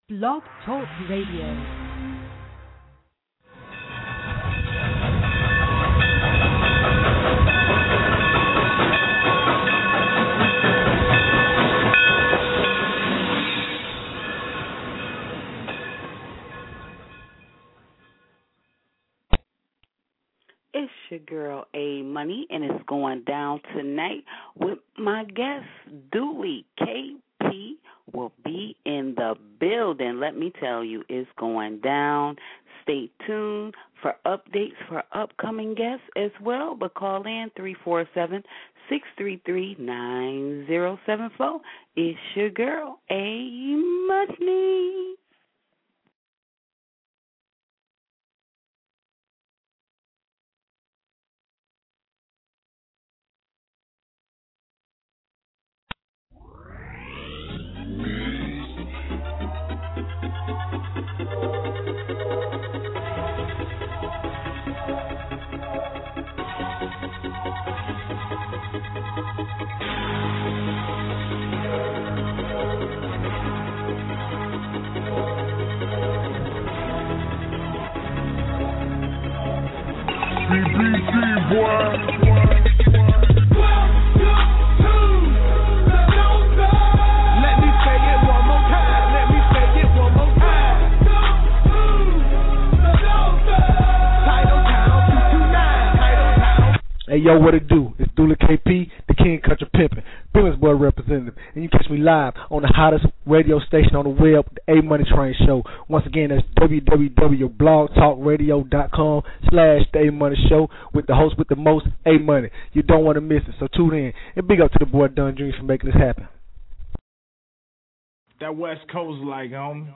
Blog Talk Radio. It's your girl A Money, and it's going down tonight with my guest, Dooley. KP will be in the building. Let me tell you, it's going down. Stay tuned for updates for upcoming guests as well, but call in 347-633-9074. It's your girl, A Money. BBC boy. Hey yo, what it do? It's Dooley KP, the King Country Pimpin', Billings Boy representative, and you catch me live on the hottest radio station on the web, the A Money Train Show. Once again, that's www.blogtalkradio.com/the A Money Show with the host with the most, A Money. You don't want to miss it, so tune in. And big up to the boy Don Jr. for making this happen. That West Coast like, homie.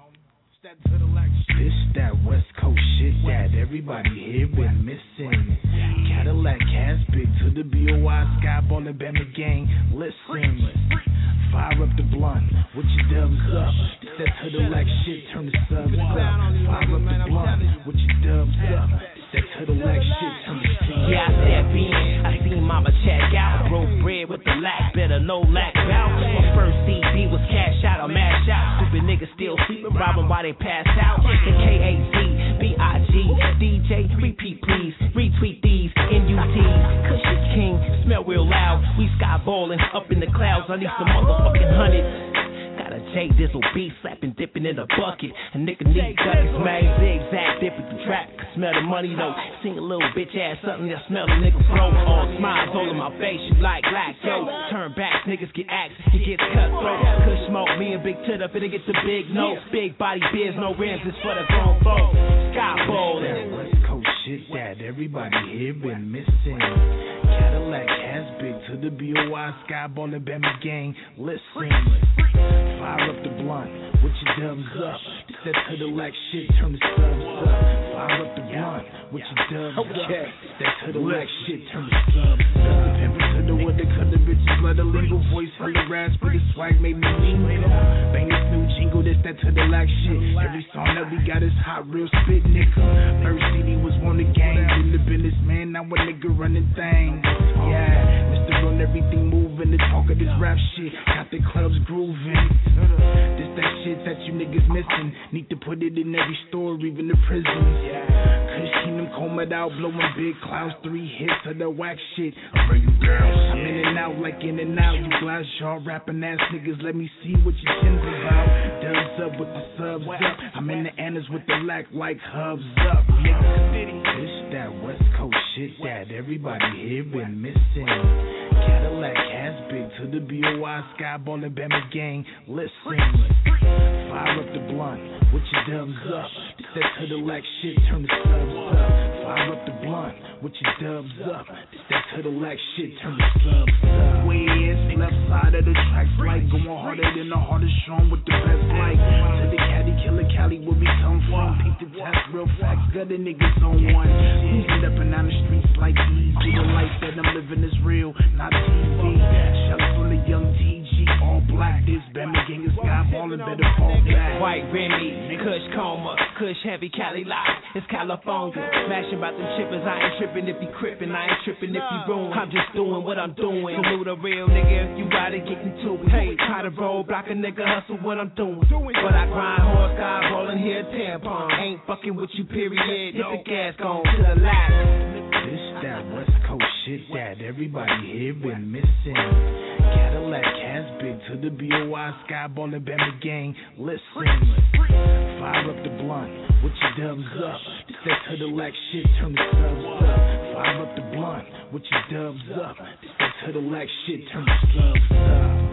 This that West Coast shit that everybody here been missing. Cadillac has big to the BOI, Skyball and Bama gang. Listen, fire up the blunt, with your dubs up. That to the like shit, turn the subs up. Fire up the blunt, with your dubs up. That to the like shit, turn the subs up. Yeah, I step in, I seen mama check out. Broke bread with the lack, better no lack out. My first CD was cash out, I mash out. Stupid niggas still sleeping, robbing while they pass out. KAZ, BIG, DJ, repeat please, retweet these, NUTs. Kush is king, smell real loud. We skyballing up in the clouds, I need some motherfucking hundreds. Got a J Dizzle beat slapping, dipping in a bucket. A nigga need duckies, man. Zigzag, dipping through trap. Smell the money though. Sing a little bitch ass something that smell the nigga throat. All smiles all in my face, you like black, yo. Turn back, niggas get axed, he gets cutthroat. Kush smoke, me and Big Tit up, finna get the big notes. Big body biz, no rims, it's for the grown folks. Sky bowling. That West Coast shit that everybody here been missing. Cadillac has big to the BOI, Skyball and Bama gang. Listen, fire up the blunt, with your dubs up. That to the like shit, turn the subs up. Fire up the blunt, with your dubs up. That to the like shit, turn the subs up. The pimpin' to the wood, they cut the bitches, let a legal voice, hella raspy, the swag made me mingle. Bang this new jingle, this that to the like shit. Every song that we got is hot, real spit, nigga. First CD was one of the gang, in the business, man, now a nigga running things. Yeah, Mr. Run everything moving, the talk of this rap shit, got the clubs grooving. This that shit that you niggas missing, need to put it in every store, even the prisons. Kush Kingdom combed out, blowing big clouds, 3 hits of the whack shit. I bring you down. I'm in and out like in and out, you glass jaw rapping ass niggas, let me see what your chin's about. Dubs up with the subs up, I'm in the annas with the lack like hubs up. This that West Coast shit that everybody here been missing. Cadillac has big to the BOI, Skyball and Bama gang. Listen, fire up the blunt, with your dubs up. That to the like shit, turn the subs up. Fire up the blunt, with your dubs up. That to the like shit, turn the subs up. Where's left side of the tracks like going harder than the hardest strong with the best like. To the caddy killer Cali where we come from. Peep the test, real facts, got the niggas on one. Moving up and down the streets like easy. The life that I'm living is real, not TV. Shout out from the young TG, all black. This Bama gang is Skyballin', better fall back. White Remy, Kush Coma, Kush Heavy Cali Live. It's California. Smashing about them chippers, I ain't tripping if you crippin', I ain't tripping if you ruin. I'm just doing what I'm doing. Salute a real nigga if you gotta get into it. Hey, try to roll, block a nigga, hustle what I'm doing. But I grind hard, tampon. Ain't fucking with you, period. Hit the gas, gone to the last. This that West Coast shit that everybody here been missing. Cadillac has big to the BOI, Skyball and Bama gang. Listen, fire up the blunt with your dubs up. This that Cadillac shit, turn the subs up. Fire up the blunt with your dubs up. This that Cadillac shit, turn the subs up.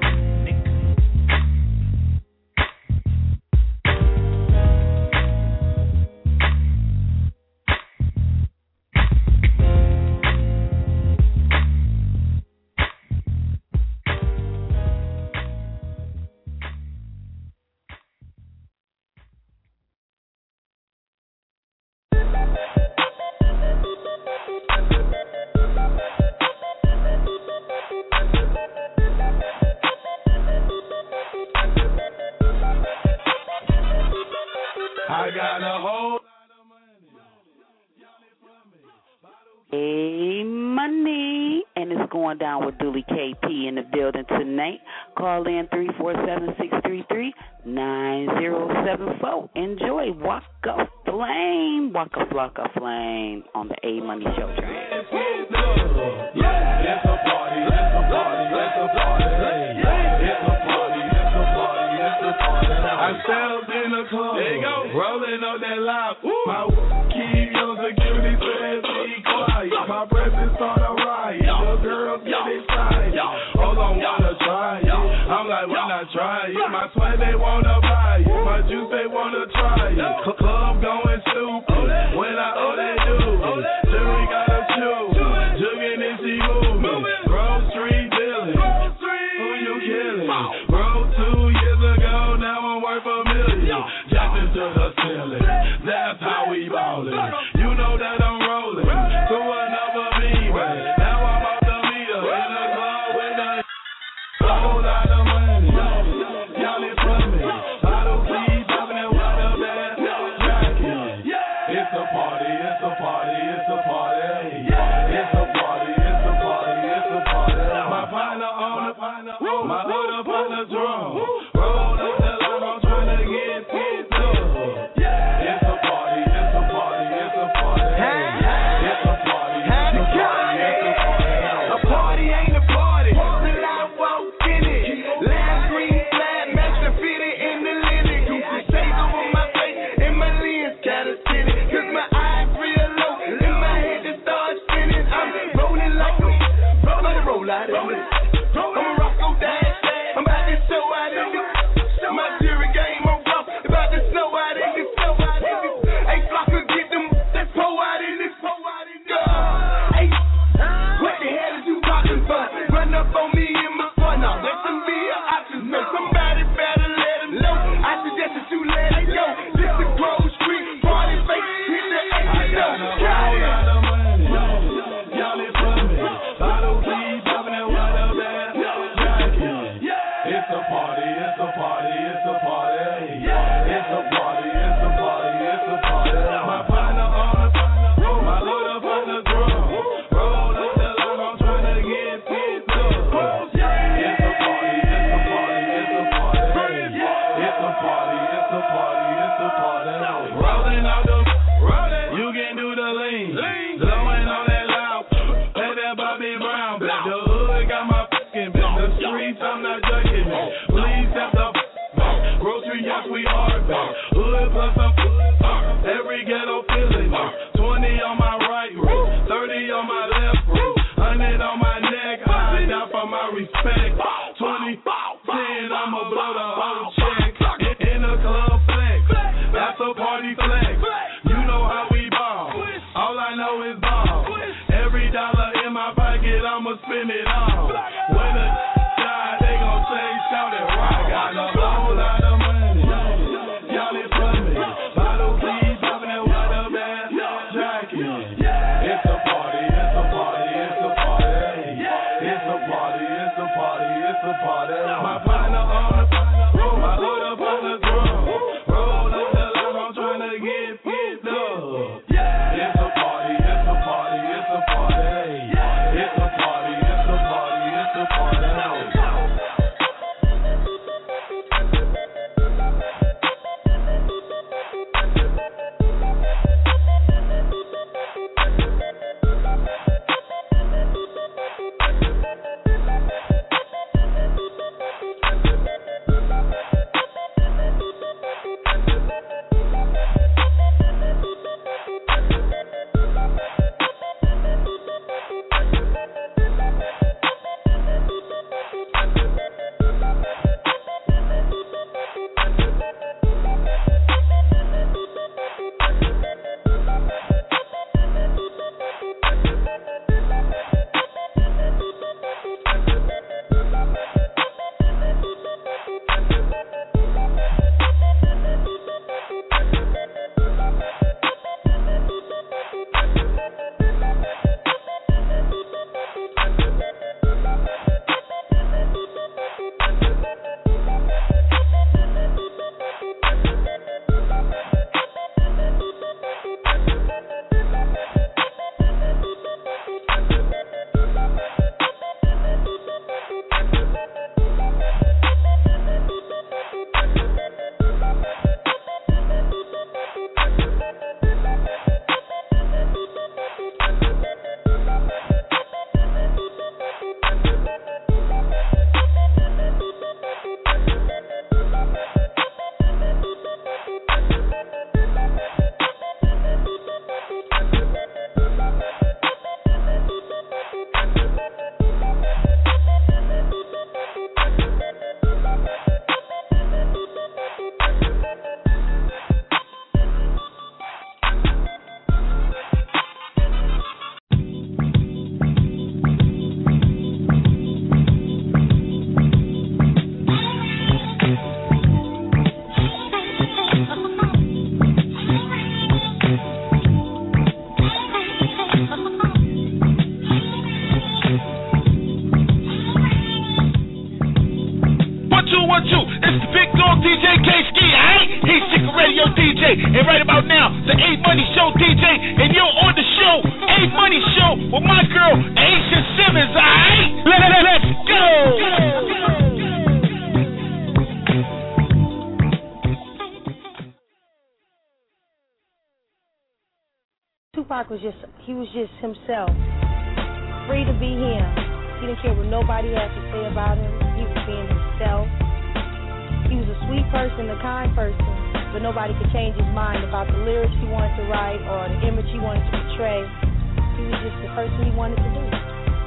I got a whole money, and it's going down with Dooley KP in the building tonight. Call in 347-633-9074. Enjoy Waka Flame, Waka Flocka Flame on the A Money Show train. Yeah, it's a party, it's a party, it's a party. Yeah, it's a party, it's a party, it's a party. I stepped in the club, there you go, rolling on that loud. My keep your security says be quiet. My presence on a riot. The girls get excited. Hold on, wanna try it. I'm like, why not try it? My swag they wanna buy it. My juice they wanna try it. Club going stupid. When I they do it. Jury got a shoe. Jugging and she moving. Grove Street dealing. Who you killing? Bro, 2 years ago, now I'm worth $1 million. Jumping to the ceiling. That's how we ballin'. You know that I'm rolling. So another beat. Now I'm off the meter. In the club with a whole lot of money. Y'all is from me. Bottle keep popping and what up that jacket. It's a party, it's a party, it's a party. It's a party, it's a party, it's a party. My partner on the my other partner drum. Roll up the line, I'm trying to get pissed up. It's a party, it's a party, it's a party. It's a party, it's a party, it's a party. A party ain't a party till I walk in it. Lime green flag, match the fitted in the linen. Goofy shades over my face and my lens kinda tinted. Cause my eyes real low and my head just starts spinning. I'm rolling like a roll out of it. I'm a Rocco Dash. I'm about to show out in this. My jury game on rough. About to snow out in this. Hey, Flocka, get them. Let's pour out in this. Hey, what the hell is you talking about? Run up on me in my fun. Now, let them be an option. So somebody better let them know. I suggest that you let it go. This is Grove Street. Party face. Hit the I got a whole lot of money. Y'all is from me. Bottle keep popping and what up that jacket. It's a party, it's a party, it's a party. It's a party, it's a party, it's a party. My partner on the my little partner drum. Roll up the line, I'm trying to get pissed up. It's a party, it's a party, it's a party. It's a party, it's a party, it's a party. Rolling out the you can do the lean. Blowing on that loud. Let that Bobby Brown back. The hood got my fucking back. The streets, I'm not judging me. Please step the back. Grocery, yes, we are back. Hood plus some every ghetto feeling it. 20 on my right wrist, 30 on my left wrist, 100 on my neck. I die for my respect. 20, 10, I'ma blow the whole check. In the club flex, that's a party flex. DJ. And right about now, the A Money Show DJ. And you're on the show, A Money Show, with my girl, Aisha Simmons, alright? Let's go! Tupac was just himself, free to be him. He didn't care what nobody had to say about him. He was being himself. He was a sweet person, a kind person, but nobody could change his mind about the lyrics he wanted to write or the image he wanted to portray. He was just the person he wanted to do.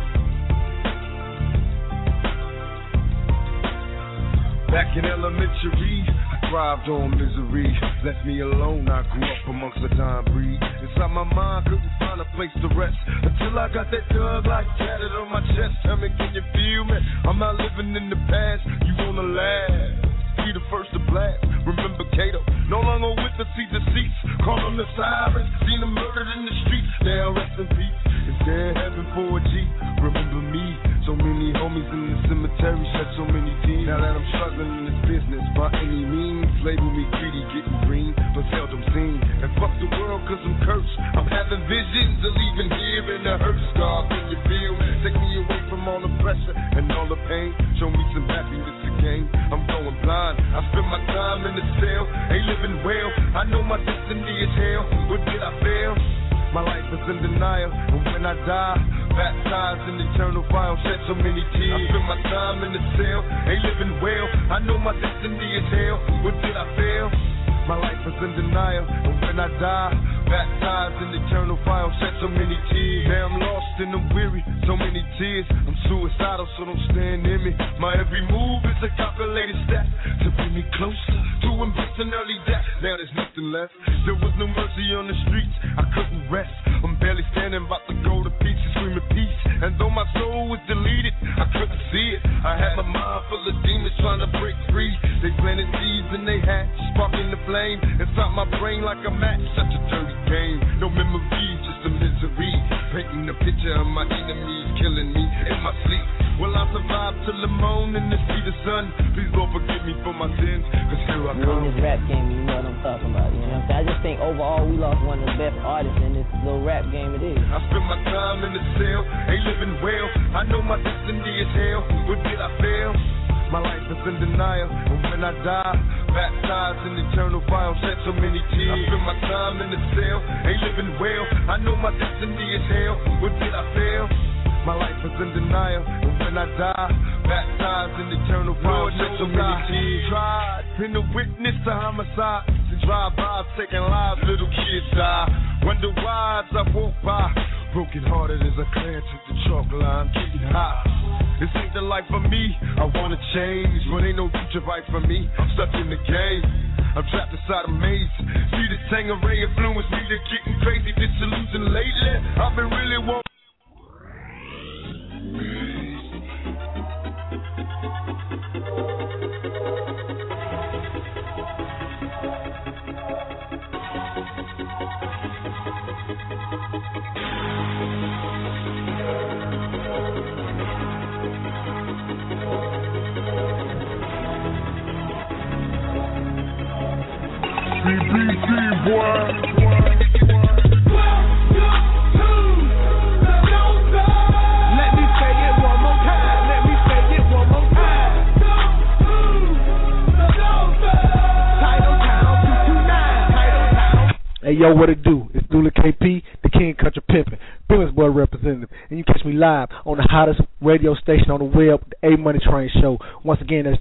Back in elementary, I thrived on misery. Left me alone, I grew up amongst the dying breed. Inside my mind, couldn't find a place to rest until I got that thug like tatted on my chest. Tell me, can you feel me? I'm not living in the past, you wanna laugh. Be the first to blast. Remember Kato, no longer with the seat deceits. Call them the sirens, seen them murdered in the streets. Now rest in peace. It's there in heaven for a G. Remember me, so many homies in the cemetery, shed so many tears. Now that I'm struggling in this business by any means, label me greedy, getting green, but seldom seen. And fuck the world cause I'm cursed. I'm having visions of leaving here in the hurt. God, can you feel me? Take me away from all the pressure and all the pain. Show me some happiness again. I'm going blind. I spend my time in the cell, ain't living well. I know my destiny is hell. What did I fail? My life is in denial, and when I die, baptized in eternal fire, shed so many tears. I spend my time in the cell, ain't living well. I know my destiny is hell. What did I fail? My life is in denial, and when I die, baptized in eternal fire, shed so many tears. Now I'm lost and I'm weary, so many tears. I'm suicidal, so don't stand in me. My every move is a calculated step to bring me closer to embracing early death. Now there's nothing left. There was no mercy on the streets. I couldn't rest. I'm barely standing, about to go to pieces, screaming peace. And though my soul was deleted, I couldn't see it. I had my mind full of demons trying to break free. They planted seeds and they hatched, sparking the flame inside my brain like a match. Such a dirty game. No memories, just a misery. Painting a picture of my enemies killing me in my sleep. Will I survive till the morning to see the sun? Please Lord forgive me for my sins, cause here I come. In this rap game, you know what I'm talking about, you know what I'm saying? I just think overall we lost one of the best artists in this little rap game it is. I spend my time in the cell, ain't living well. I know my destiny is hell. What did I fail? My life is in denial, and when I die, baptized in eternal fire, shed so many tears. I spend my time in the cell, ain't living well. I know my destiny is hell. What did I fail? My life is in denial, and when I die, baptized in eternal fire, shed so many tears. Tried, been a witness to homicides and drive-bys, taking lives, little kids die. Wonder why as I walk by, broken hearted as I glance at the chalk line, getting high. This ain't the life for me, I wanna change, but ain't no future right for me, I'm stuck in the game. I'm trapped inside a maze. See the Tangeray influence me to getting crazy, disillusioned lately. I've been really wanting. BBC, boy. Hey, yo, what it do? It's Dula KP, the King Country Pimpin', Billings Boy representative, and you catch me live on the hottest radio station on the web, the A Money Train Show. Once again, that's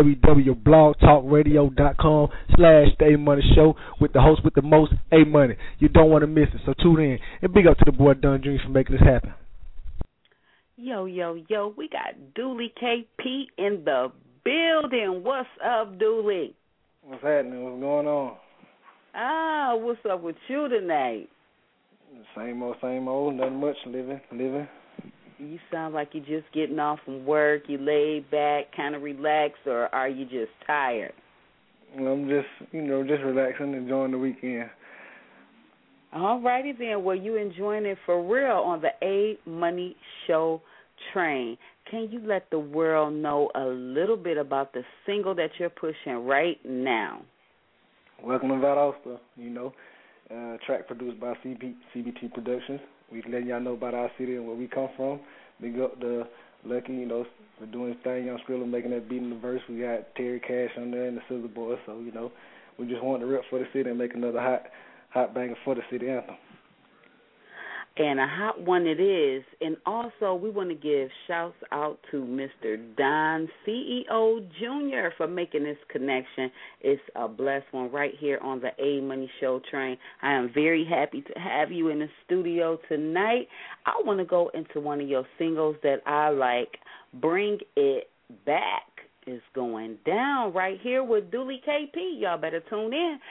www.blogtalkradio.com/the A Money Show with the host with the most, A Money. You don't want to miss it, so tune in. And big up to the boy Don Jr. for making this happen. Yo, we got Dooley KP in the building. What's up, Dooley? What's happening? What's going on? What's up with you tonight? Same old, nothing much, living. You sound like you're just getting off from work, you laid back, kind of relaxed, or are you just tired? I'm just relaxing, enjoying the weekend. All righty then. Well, you enjoying it for real on the A Money Show train. Can you let the world know a little bit about the single that you're pushing right now? Welcome to Valdosta, track produced by CBT Productions. We letting y'all know about our city and where we come from. Big up the Lucky, for doing his thing, Young Skrilla making that beat in the verse. We got Terry Cash on there and the Sizzle Boys, so, we just wanted to rip for the city and make another hot banger for the city anthem. And a hot one it is. And also, we want to give shouts out to Mr. Don CEO Jr. for making this connection. It's a blessed one right here on the A Money Show train. I am very happy to have you in the studio tonight. I want to go into one of your singles that I like, Bring It Back. Is going down right here with Dooley KP. Y'all better tune in,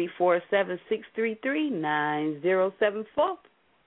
347-633-9074.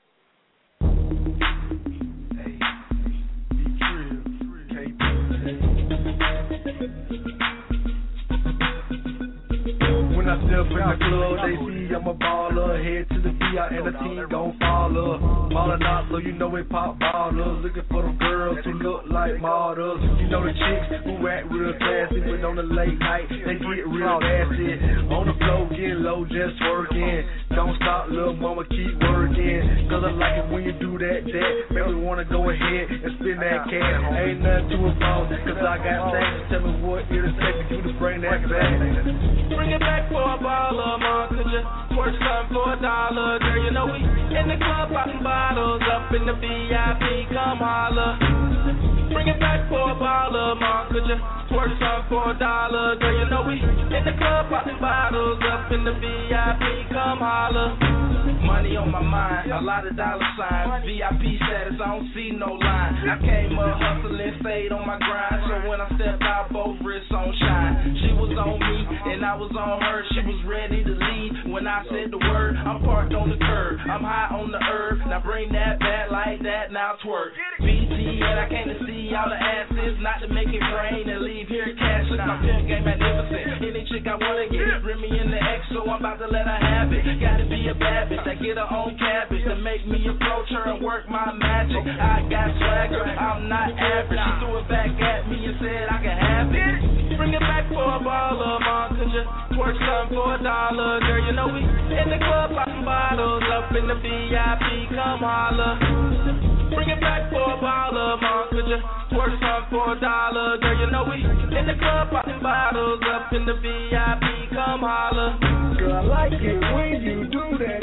When I step in the club, they see I'm a baller. Head to the VI and the team gon' follow. Ballin' out, so we pop bottles. Looking for them girls who look like models. The chicks who act real classy, but on the late night, they get real nasty. On the floor, getting low, just working. Don't stop, little mama, keep working. Cause I like it when you do that. Make me wanna go ahead and spin that cash. Ain't nothing to a phone, cause I got things. Tell me what it'll take for you to bring that back. Bring it back for a baller, mom. Could you work something for $1? Girl, we in the club popping bottles. Up in the VIP, come holler. Bring it back for a baller, mom. Could you work something for $1? Girl, we in the club popping bottles. Up in the VIP, come holler. Money on my mind, a lot of dollar signs. VIP status, I don't see no line. I came up hustling, stayed on my grind. So when I stepped out, both wrists on shine. She was on me, and I was on her. She was ready to leave. When I said the word, I'm parked on the curb. I'm high on the herb. Now bring that back like that, now twerk. BT, and I came to see all the asses. Not to make it rain and leave here cashless. My pimp game magnificent. Any chick I wanna get, bring me in the X, so I'm about to let her have it. Gotta be a bad bitch, I get her own cabbage to make me approach her and work my magic. I got swagger, I'm not average. She threw it back at me and said I can have it. Bring it back for a baller, mom. Could you work something for $1? Girl, we in the club popping bottles. Up in the VIP, come holler. Bring it back for a baller, mom. Could you work something for $1? Girl, we in the club popping bottles. Up in the VIP, come holler. Girl, I like it when you do that.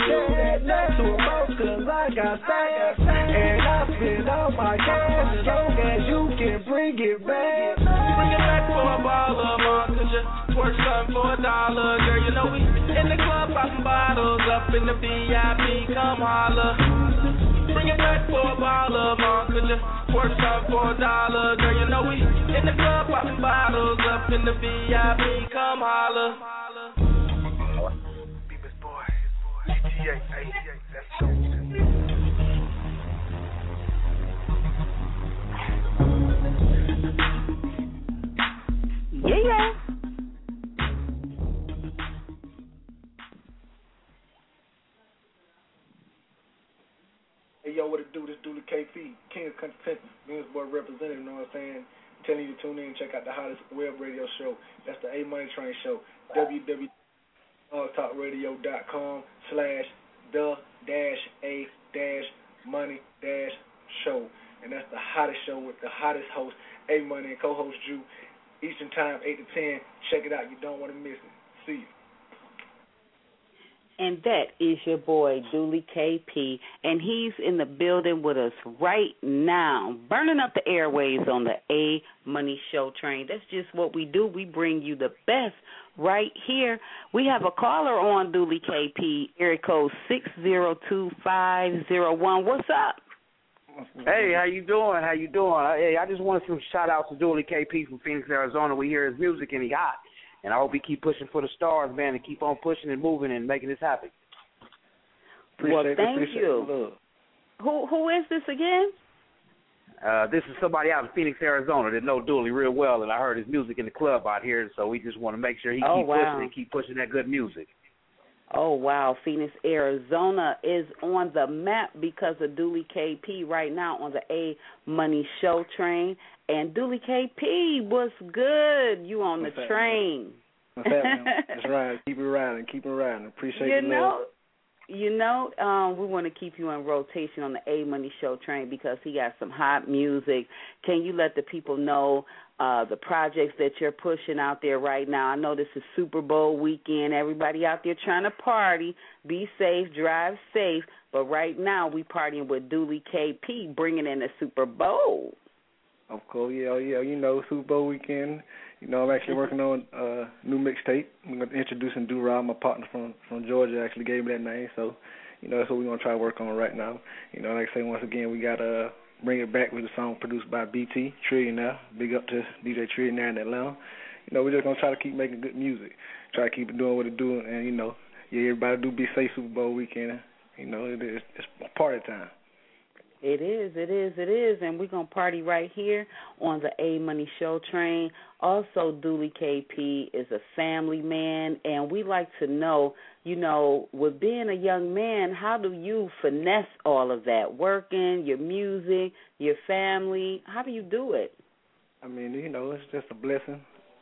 To a most, cause I got stacks. And I spend all my cash. As long as you can bring it back. Bring it back for a baller, mom. Could you work something for $1? Girl, we in the club popping bottles. Up in the VIP, come holler. Bring it back for a baller, mom. Could you work something for $1? Girl, we in the club popping bottles. Up in the VIP, come holler. Let's go. Yeah. Hey, yo, what it do? This Dooley KP, King of Country Pimpin', Williamsburg representative, you know what I'm saying? Telling you to tune in and check out the hottest web radio show. That's the A Money Train Show. www.talkradio.com/the-a-money-show. And that's the hottest show with the hottest host, A Money, and co-host Drew. Eastern time, 8 to 10. Check it out. You don't want to miss it. See you. And that is your boy, Dooley KP, and he's in the building with us right now, burning up the airways on the A Money Show train. That's just what we do. We bring you the best right here. We have a caller on Dooley KP, area code 602-501. What's up? Hey, how you doing? Hey, I just want to shout out to Dooley KP from Phoenix, Arizona. We hear his music and he hot. And I hope he keep pushing for the stars, man, and keep on pushing and moving and making this happen. Thank you. Who is this again? This is somebody out in Phoenix, Arizona that know Dooley real well, and I heard his music in the club out here, so we just want to make sure he keep pushing that good music. Oh, wow. Phoenix, Arizona is on the map because of Dooley KP right now on the A Money Show train. And Dooley KP, what's good? You on the train. What's happening? That's right. Keep it riding. Keep it riding. Appreciate the love. We want to keep you in rotation on the A Money Show train because he got some hot music. Can you let the people know the projects that you're pushing out there right now? I know this is Super Bowl weekend. Everybody out there trying to party. Be safe, drive safe. But right now we partying with Dooley KP, bringing in the Super Bowl. Of course, yeah. You know, Super Bowl weekend. You know, I'm actually working on a new mixtape. I'm going to introducing Do-Ra, my partner from Georgia, actually gave me that name. So, you know, that's what we're going to try to work on right now. You know, like I say, once again, we got Bring It Back with a song produced by BT, Trillionaire. Big up to DJ Trillionaire in Atlanta. You know, we're just going to try to keep making good music. Try to keep it doing what it's doing. And, you know, everybody do be safe Super Bowl weekend. You know, it's party time. It is, and we're going to party right here on the A Money Show train. Also, Dooley KP is a family man, and we like to know, you know, with being a young man, how do you finesse all of that? Working, your music, your family, how do you do it? I mean, you know, it's just a blessing.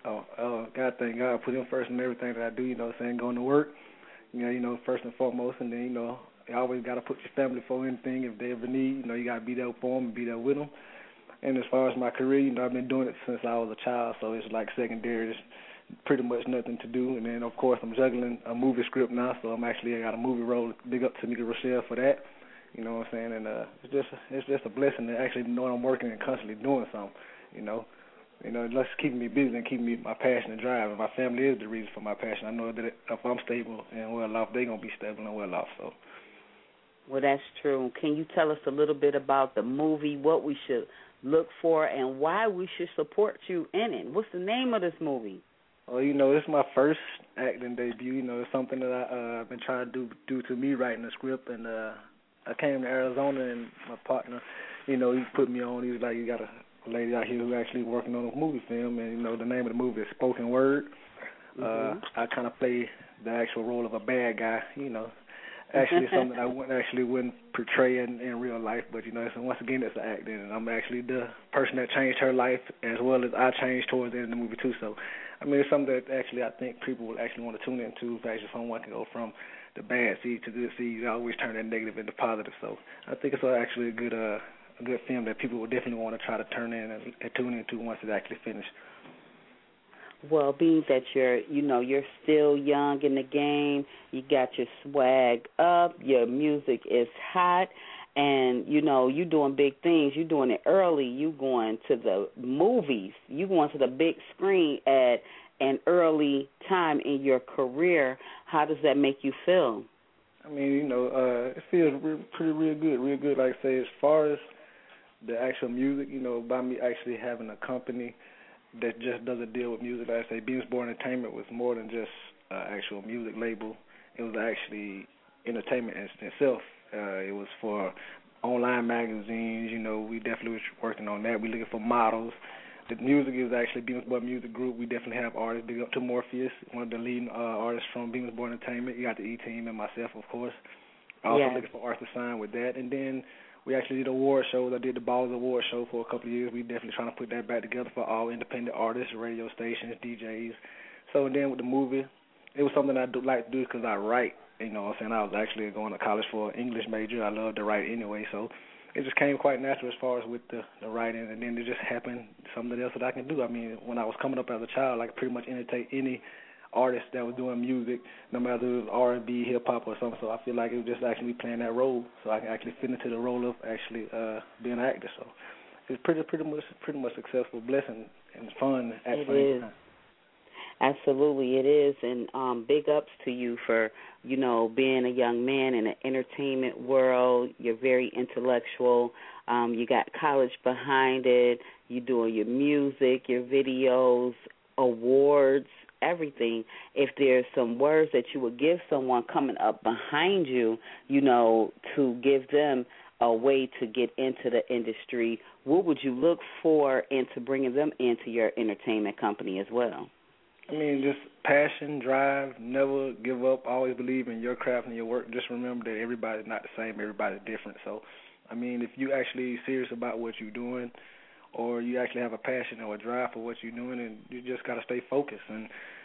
God, thank God, I put him first in everything that I do, you know what I'm saying, going to work, you know, first and foremost, and then, you know, you always got to put your family for anything if they ever need. You know, you got to be there for them and be there with them. And as far as my career, you know, I've been doing it since I was a child, so it's like secondary. There's pretty much nothing to do. And then, of course, I'm juggling a movie script now, so I got a movie role. Big up to Nita Rochelle for that. You know what I'm saying? And it's just a blessing to actually know I'm working and constantly doing something, you know. You know, it's keeping me busy and keeping me my passion and drive. And my family is the reason for my passion. I know that if I'm stable and well off, they're going to be stable and well off, so. Well, that's true. Can you tell us a little bit about the movie, what we should look for, and why we should support you in it? What's the name of this movie? Well, you know, it's my first acting debut. You know, it's something that I've been trying to do to me, writing the script. And I came to Arizona, and my partner, you know, he put me on. He was like, you got a lady out here who actually working on a movie film. And, you know, the name of the movie is Spoken Word. I kind of play the actual role of a bad guy, you know. Actually, something I wouldn't portray in real life, but, you know, so once again, it's the acting, and I'm actually the person that changed her life as well as I changed towards the end of the movie, too. So, I mean, it's something that actually I think people will actually want to tune into. If actually someone can go from the bad seed to good seed, you always turn that negative into positive. So, I think it's actually a good film that people will definitely want to try to turn in and tune into once it's actually finished. Well, being that you're still young in the game, you got your swag up, your music is hot, and, you know, you're doing big things. You're doing it early. You going to the movies. You going to the big screen at an early time in your career. How does that make you feel? I mean, you know, it feels real good. Like I say, as far as the actual music, you know, by me actually having a company that just doesn't deal with music. Like I say, Beamsborn Entertainment was more than just actual music label. It was actually entertainment in itself. It was for online magazines. You know, we definitely was working on that. We're looking for models. The music is actually Beamsborn Music Group. We definitely have artists. Big up to Morpheus, one of the leading artists from Beamsborn Entertainment. You got the E-Team and myself, of course. Also looking for artists to sign with that. And then we actually did award shows. I did the Balls Award show for a couple of years. We definitely trying to put that back together for all independent artists, radio stations, DJs. So and then with the movie, it was something I do like to do because I write. You know what I'm saying? I was actually going to college for an English major. I love to write anyway, so it just came quite natural as far as with the writing. And then it just happened, something else that I can do. I mean, when I was coming up as a child, I could pretty much imitate any artist that was doing music, no matter if it was R&B, hip-hop, or something. So I feel like it was just actually playing that role, so I can actually fit into the role of actually being an actor. So it's pretty much successful, blessing, and fun at the same time. Absolutely, it is, and big ups to you for, you know, being a young man in the entertainment world. You're very intellectual. You got college behind it. You're doing your music, your videos, awards, everything. If there's some words that you would give someone coming up behind you, you know, to give them a way to get into the industry, what would you look for into bringing them into your entertainment company as well? I mean, just passion, drive, never give up, always believe in your craft and your work. Just remember that everybody's not the same, everybody's different. So, I mean, if you actually serious about what you're doing, or you actually have a passion or a drive for what you're doing, and you just got to stay focused. And,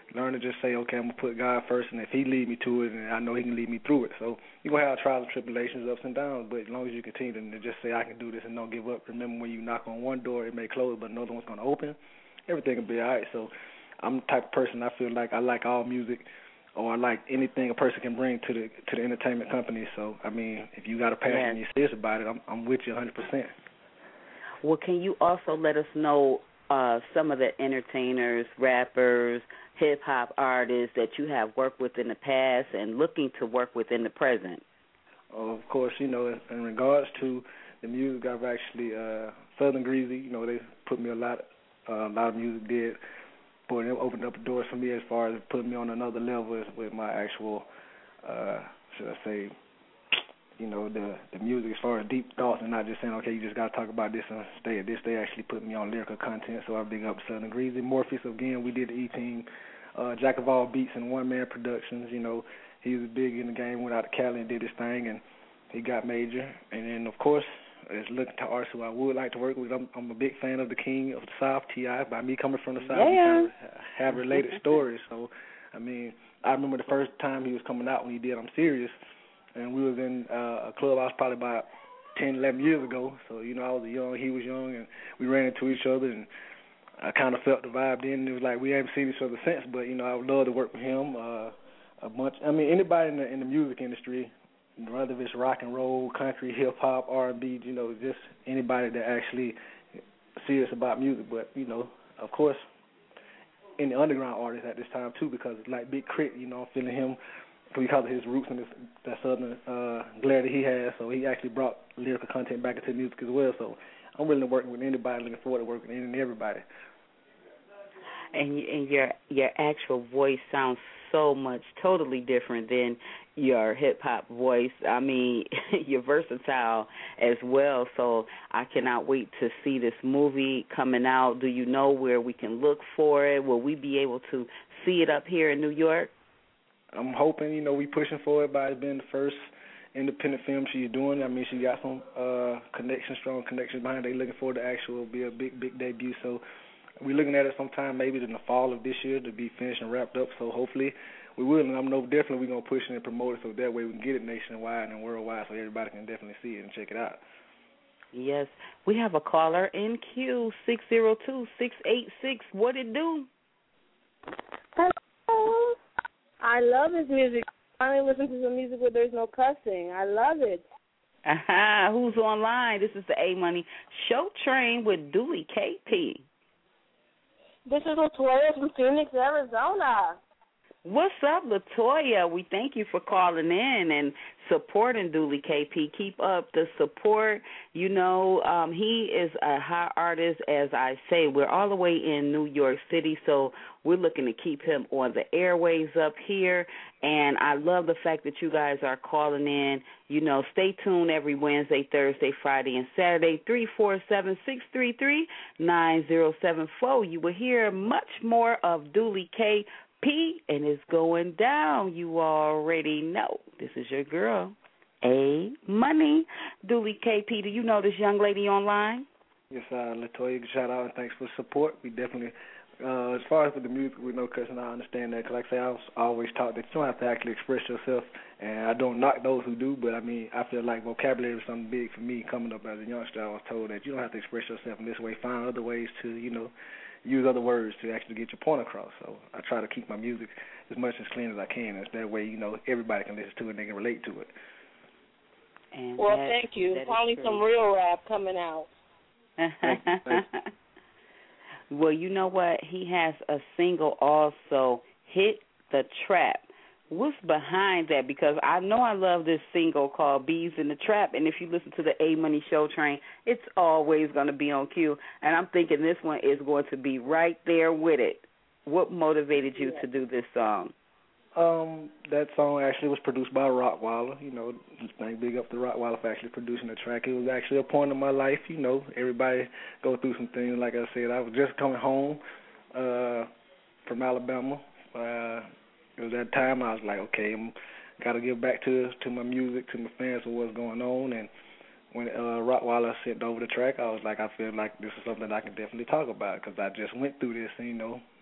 learn to just say, okay, I'm going to put God first, and if he lead me to it, and I know he can lead me through it. So you're going to have trials and tribulations, ups and downs, but as long as you continue to just say, I can do this and don't give up. Remember, when you knock on one door, it may close, but another one's going to open. Everything will be all right. So I'm the type of person, I feel like I like all music, or I like anything a person can bring to the entertainment company. So, I mean, if you got a passion and you're serious about it, I'm with you 100%. Well, can you also let us know some of the entertainers, rappers, hip-hop artists that you have worked with in the past and looking to work with in the present? Of course, you know, in regards to the music, I've actually, Southern Greasy, you know, they put me a lot of music did. Boy, it opened up the doors for me as far as putting me on another level with my actual, should I say, you know, the music as far as deep thoughts and not just saying, okay, you just got to talk about this and stay at this. They actually put me on lyrical content, so I big up Southern Greasy. Morpheus, again, we did the E-Team, Jack of all beats and one-man productions. You know, he was big in the game, went out to Cali and did his thing, and he got major. And then, of course, as looking to artists who I would like to work with, I'm a big fan of the King of the South, T.I. By me coming from the South, we kind of have related stories. So, I mean, I remember the first time he was coming out when he did I'm Serious, and we was in a clubhouse probably about 10, 11 years ago. So, you know, I was young, he was young, and we ran into each other, and I kind of felt the vibe then. It was like we haven't seen each other since, but, you know, I would love to work with him a bunch. I mean, anybody in the music industry, whether it's rock and roll, country, hip-hop, R&B, you know, just anybody that actually serious about music. But, you know, of course, in the underground artists at this time, too, because like Big Crit, you know, I'm feeling him because of his roots and that southern glare that he has. So he actually brought lyrical content back into music as well. So I'm willing to work with anybody, looking forward to working with any and everybody. And your actual voice sounds so much totally different than your hip-hop voice. I mean, you're versatile as well, so I cannot wait to see this movie coming out. Do you know where we can look for it? Will we be able to see it up here in New York? I'm hoping, you know, we pushing for it by it being the first independent film she's doing. I mean, she got some strong connections behind it. They're looking forward to actually be a big debut. So we're looking at it sometime maybe in the fall of this year to be finished and wrapped up. So hopefully we will, and I know definitely we're going to push it and promote it so that way we can get it nationwide and worldwide so everybody can definitely see it and check it out. Yes. We have a caller in queue, 602-686. What it do? Hello. I love his music. I only listen to some music where there's no cussing. I love it. Who's online? This is the A-Money Show Train with Dooley KP. This is Latoya from Phoenix, Arizona. What's up, Latoya? We thank you for calling in and supporting Dooley KP. Keep up the support. You know, he is a hot artist, as I say. We're all the way in New York City, so we're looking to keep him on the airways up here. And I love the fact that you guys are calling in. You know, stay tuned every Wednesday, Thursday, Friday, and Saturday, 347-633-9074. You will hear much more of Dooley KP. And it's going down. You already know. This is your girl, A-Money, Dooley KP. Do you know this young lady online? Yes, Latoya, shout out and thanks for the support. We definitely, as far as with the music, with no cussing, I understand that. Because like I say, I always taught that you don't have to actually express yourself. And I don't knock those who do, but I mean, I feel like vocabulary is something big for me. Coming up as a youngster, I was told that you don't have to express yourself in this way. Find other ways to, you know, use other words to actually get your point across. So I try to keep my music as much as clean as I can. It's that way, you know, everybody can listen to it and they can relate to it. And well, thank you. Finally some real rap coming out. Thanks. Well, you know what? He has a single also, Hit the Trap. What's behind that? Because I know I love this single called Bees in the Trap, and if you listen to the A-Money Show Train, it's always going to be on cue, and I'm thinking this one is going to be right there with it. What motivated you to do this song? That song actually was produced by Rottweiler. You know, thank big up to Rottweiler for actually producing the track. It was actually a point in my life. You know, everybody go through some things. Like I said, I was just coming home from Alabama. It was that time I was like, okay, got to give back to my music, to my fans, for what's going on. And when Rottweiler sent over the track, I was like, I feel like this is something I can definitely talk about because I just went through this. And, you know,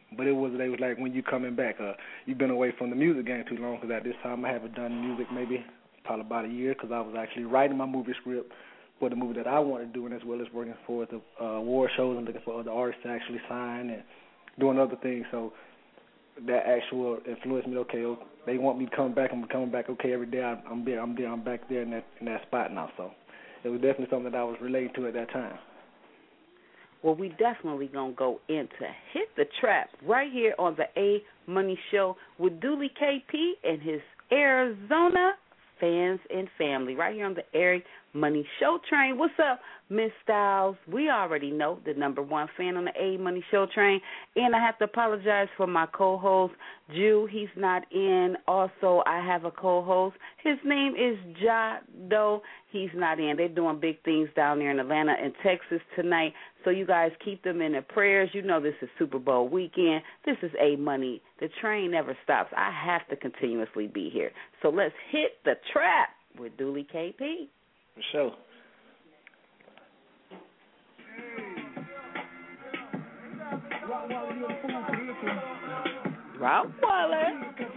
But they was like, when you coming back? You've been away from the music game too long, because at this time I haven't done music probably about a year, because I was actually writing my movie script for the movie that I wanted to do, and as well as working for the award shows and looking for other artists to actually sign and doing other things. So that actual influenced me. Okay, they want me to come back. I'm coming back. Okay, every day I'm there. I'm back there in that spot now. So it was definitely something that I was relating to at that time. Well, we definitely going to go into Hit the Trap right here on the A Money Show with Dooley KP and his Arizona fans and family right here on the A Money Show train. What's up, Miss Styles? We already know the number one fan on the A Money Show train. And I have to apologize for my co-host, Jew. He's not in. Also, I have a co-host. His name is Jado. He's not in. They're doing big things down there in Atlanta and Texas tonight. So you guys keep them in their prayers. You know this is Super Bowl weekend. This is A Money. The train never stops. I have to continuously be here. So let's hit the trap with Dooley KP. For sure. Rottweiler.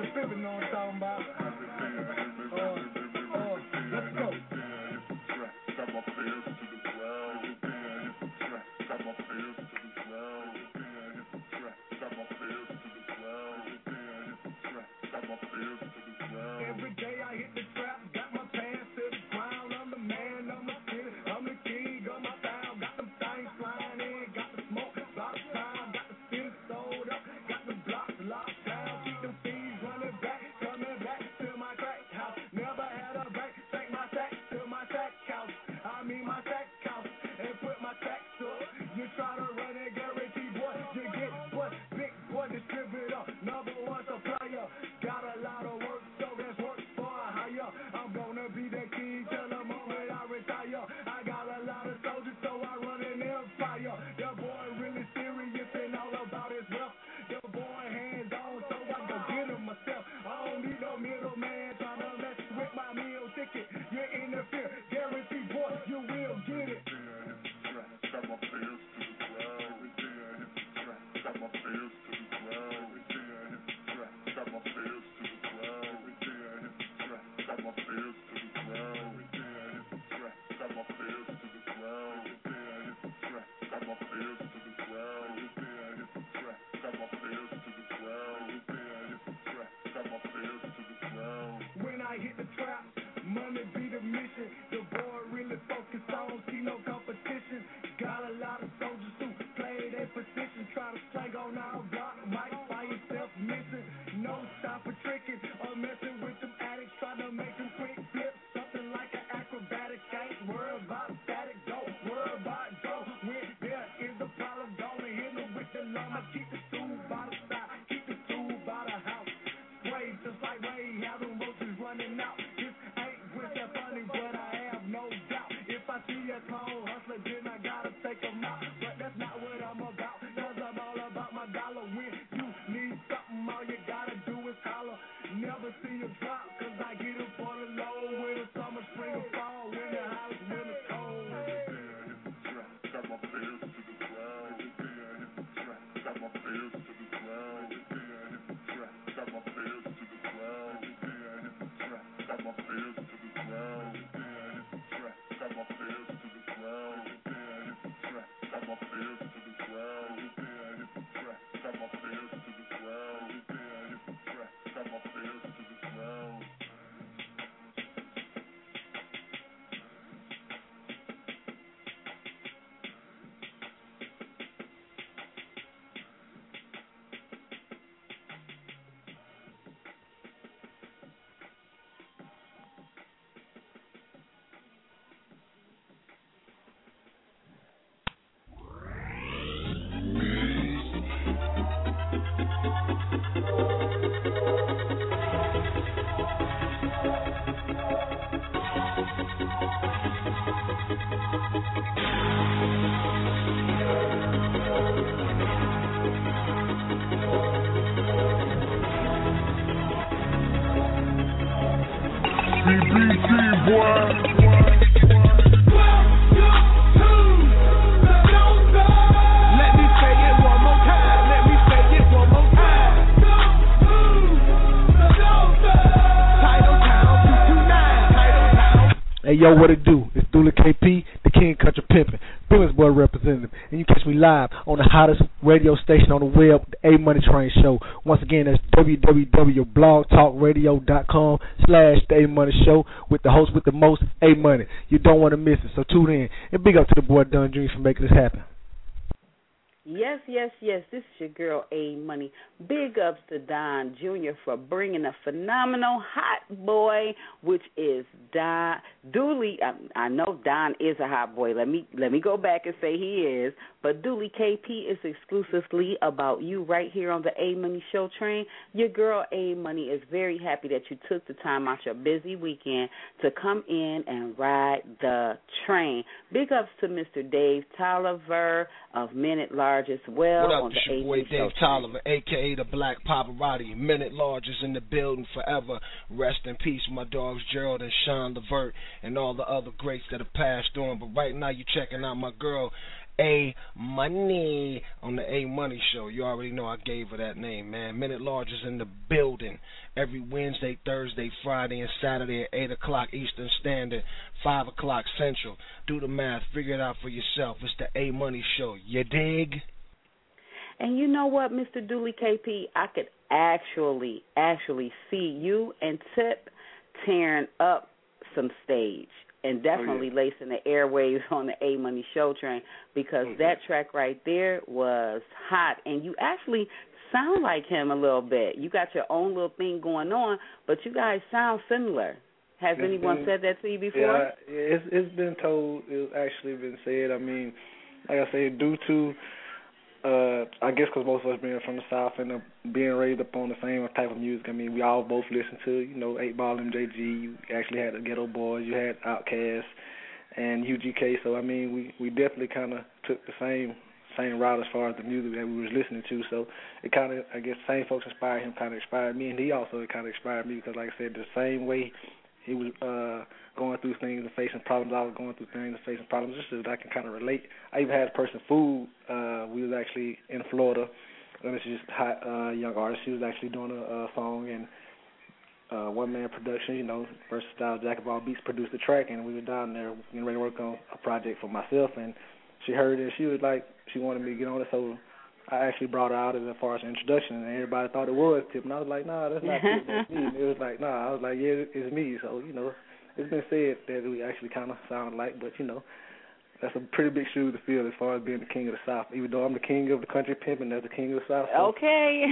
Every day I hit the trap, got my pants to the ground. I'm the man, I'm the city, I'm the king of my style. Got them things flying in, got the smoke, lot of time, got the city sold up, got the blocks locked down. Keep them thieves running back, coming back to my crack house. Never had a bank, take my sack to my sack house. I mean my sack house, and put my tax up. You try to run it, guarantee boy, you get what? Big boy distributor, number one supplier. Got a lot of work, so that's work for a hire. I'm gonna be the king till the moment I retire. I got a lot of soldiers, so I run an empire. The boy really serious and all about his wealth. The boy hands on, so I go get him myself. I don't need no middleman trying to mess with my meal ticket. You interfere, guarantee boy, you will get it. Got my pants to the ground. Got my pants to the ground. Got my pants to the ground. Got my pants to the ground. Got my pants to the ground. Got my pants to the ground. Got my pants to the ground. Got my pants to the ground. When I hit the trap, money be the mission. The boy really focused on, see no competition. Got a lot of soldiers who play their position. Try to slang on our block, might find yourself missing. No stop for tricking or messing with them addicts. Trying to make them quick flips, something like an acrobatic. Ain't worried about static, don't worry about dough. When there is a problem, don't hit them with the lumber. Keep the tool by the side, keep the tool by the house. Spray just like Ray, have them roaches running out. This ain't with that funny, but I have no doubt. If I see a cold hustler, then I gotta take them out. But that's not what I'm about, cause I'm all about my dollar. When you need something, all you gotta do is holler. Never see a drop, cause I get it for the low. Winter, summer, spring, or fall, winter, house, winter, cold. Got my pants to the ground. Got my pants to the ground. Got my pants to the ground. Got my pants to the ground. Got my pants to the ground. Got my pants to the ground. Got my pants to the ground. Got my pants to the ground. CBT, boy. Let me say it one more time. Let me say it one Hey, yo, what it do? It's Dooley KP, the King Country Pimpin', Feelings Boy representative. And you catch me live on the hottest radio station on the web, the A Money Train Show. Once again, that's www.blogtalkradio.com/the A Money Show with the host with the most, A Money. You don't want to miss it, so tune in. And big up to the boy Don Jr. for making this happen. Yes, yes, yes. This is your girl, A Money. Big ups to Don Jr. for bringing a phenomenal hot boy, which is Dooley. I know Don is a hot boy. Let me go back and say he is. But Dooley KP is exclusively about you right here on the A Money Show train. Your girl, A Money, is very happy that you took the time out your busy weekend to come in and ride the train. Big ups to Mr. Dave Tolliver of Minute Large as well. What up, on it's the your boy Dave Tolliver, a.k.a. the Black Paparazzi. Minute Large is in the building forever. Rest in peace, my dogs Gerald and Sean Levert and all the other greats that have passed on. But right now you're checking out my girl, A Money, on the A Money Show. You already know I gave her that name, man. Minute Large is in the building every Wednesday, Thursday, Friday, and Saturday at 8 o'clock Eastern Standard, 5 o'clock Central. Do the math. Figure it out for yourself. It's the A Money Show. You dig? And you know what, Mr. Dooley KP? I could actually see you and Tip tearing up some stage and definitely lacing the airwaves on the A Money Show train, because that track right there was hot. And you actually sound like him a little bit. You got your own little thing going on, but you guys sound similar. Has anyone said that to you before? Yeah, it's been told. It's actually been said. I mean, like I said, due to I guess because most of us being from the South and being raised up on the same type of music. I mean, we all both listened to, 8 Ball MJG. You actually had the Ghetto Boys. You had Outkast and UGK. So, I mean, we definitely kind of took the same route as far as the music that we was listening to. So it kind of, I guess, same folks inspired him, kind of inspired me, and he also kind of inspired me because, like I said, the same way he was going through things and facing problems, I was going through things and facing problems, just so that I can kind of relate. I even had a person, Food, we was actually in Florida, and this is just a hot young artist. She was actually doing a song and one-man production, versatile Jack of all beats produced the track, and we were down there getting ready to work on a project for myself, and she heard it, and she was like, she wanted me to get on it, so I actually brought her out as far as an introduction, and everybody thought it was Tip, and I was like, nah, that's not Tip, that's me. And it was like, nah, I was like, yeah, it's me. So, it's been said that we actually kind of sound alike, but, that's a pretty big shoe to fill as far as being the king of the South. Even though I'm the king of the country pimping, that's the king of the South. So okay.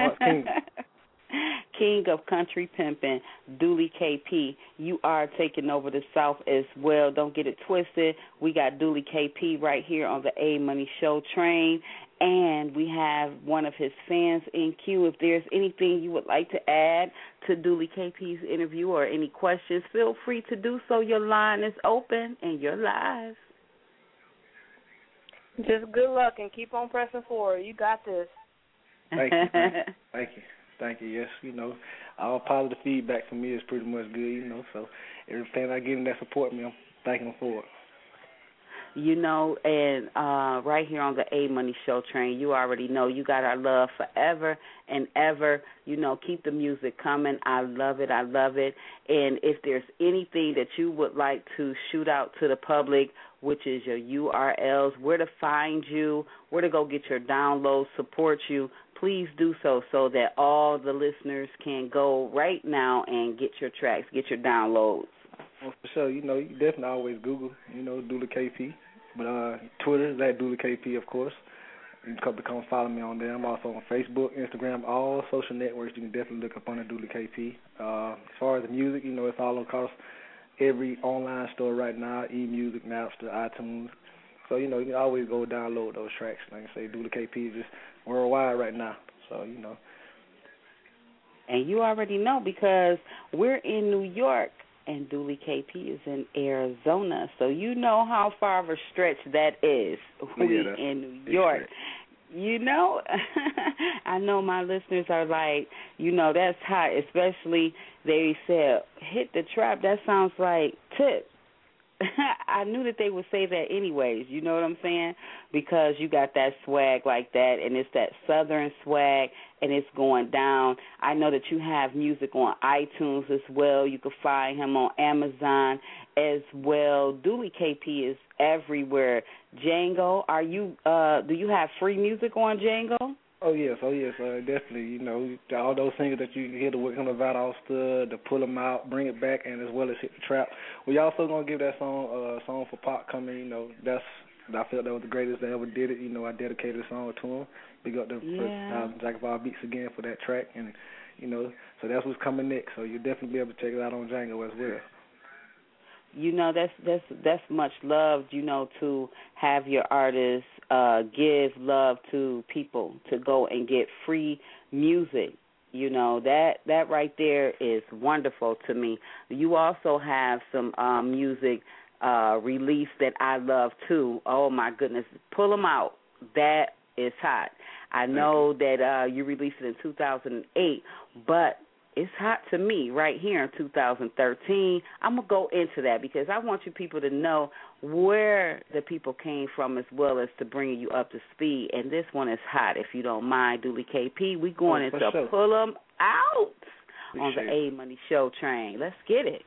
King of country pimping, Dooley KP. You are taking over the South as well. Don't get it twisted. We got Dooley KP right here on the A Money Show train, and we have one of his fans in queue. If there's anything you would like to add to Dooley KP's interview or any questions, feel free to do so. Your line is open and you're live. Just good luck and keep on pressing forward. You got this. Thank you. Thank you. Yes, all positive feedback from me is pretty much good, so every fan I get that support me, I'm thanking them for it. And right here on the A Money Show train, you already know you got our love forever and ever. Keep the music coming. I love it. I love it. And if there's anything that you would like to shoot out to the public, which is your URLs, where to find you, where to go get your downloads, support you, please do so that all the listeners can go right now and get your tracks, get your downloads. Well, for sure. You definitely always Google, Dooley KP. But Twitter is at Dooley KP, of course. You can come follow me on there. I'm also on Facebook, Instagram, all social networks. You can definitely look up on the Dooley KP. As far as the music, it's all across every online store right now, eMusic, Napster, iTunes. So, you can always go download those tracks. Like I say, Dooley KP is just worldwide right now. So, And you already know because we're in New York and Dooley KP is in Arizona. So you know how far of a stretch that is. We're in New York. I know my listeners are like, that's hot, especially they said, hit the trap. That sounds like Tip. I knew that they would say that anyways, you know what I'm saying? Because you got that swag like that, and it's that Southern swag, and it's going down. I know that you have music on iTunes as well. You can find him on Amazon as well. Dooley KP is everywhere. Django, do you have free music on Django? Oh yes, definitely. You know, all those singers that you hear, the Wick on the Vat Stud, to pull them out, bring it back, and as well as hit the trap. We also gonna give that song for Pop coming. You know, I felt that was the greatest that ever did it. You know, I dedicated the song to him. Big up the first Jack of All Beats again for that track, and you know, so that's what's coming next. So you'll definitely be able to check it out on Django as well. You know, that's much love, you know, to have your artists give love to people to go and get free music. You know, that right there is wonderful to me. You also have some music released that I love too. Oh my goodness, pull them out. That is hot. I know that you released it in 2008, but it's hot to me right here in 2013. I'm going to go into that because I want you people to know where the people came from as well as to bring you up to speed. And this one is hot, if you don't mind, Dooley KP. We're going into sure. Pull 'Em Out on the A Money Show train. Let's get it.